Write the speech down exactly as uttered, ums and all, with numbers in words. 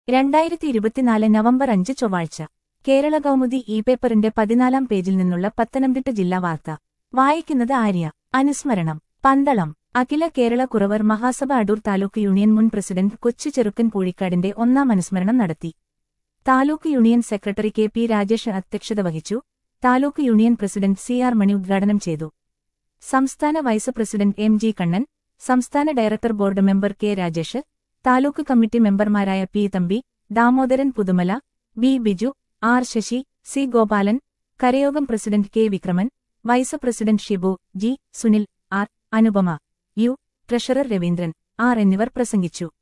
രണ്ടായിരത്തി ഇരുപത്തിനാല് നവംബർ അഞ്ച് ചൊവ്വാഴ്ച കേരള കൗമുദി ഇ പേപ്പറിന്റെ പതിനാലാം പേജിൽ നിന്നുള്ള പത്തനംതിട്ട ജില്ലാ വാർത്ത വായിക്കുന്നത് ആര്യ. അനുസ്മരണം. പന്തളം അഖില കേരള കുറവർ മഹാസഭ അടൂർ താലൂക്ക് യൂണിയൻ മുൻ പ്രസിഡന്റ് കൊച്ചു ചെറുക്കൻ പൂഴിക്കാടിന്റെ ഒന്നാം അനുസ്മരണം നടത്തി. Taluk union secretary K P Rajesh അധ്യക്ഷത വഹിച്ചു. Taluk union president C R Mani ഉദ്ഘാടനം ചെയ്തു. സംസ്ഥാന vice president M G Kannan, സംസ്ഥാന director board member K Rajesh, taluk committee മെമ്പർമാരായ P Thampi, Damodaran Puthumala, V Biju, R Sasi, C Gopalan, കരയോഗം president K Vikraman, vice president Shibu, G Sunil, R Anupama, U treasurer Raveendran, R എന്നിവർ പ്രസംഗിച്ചു.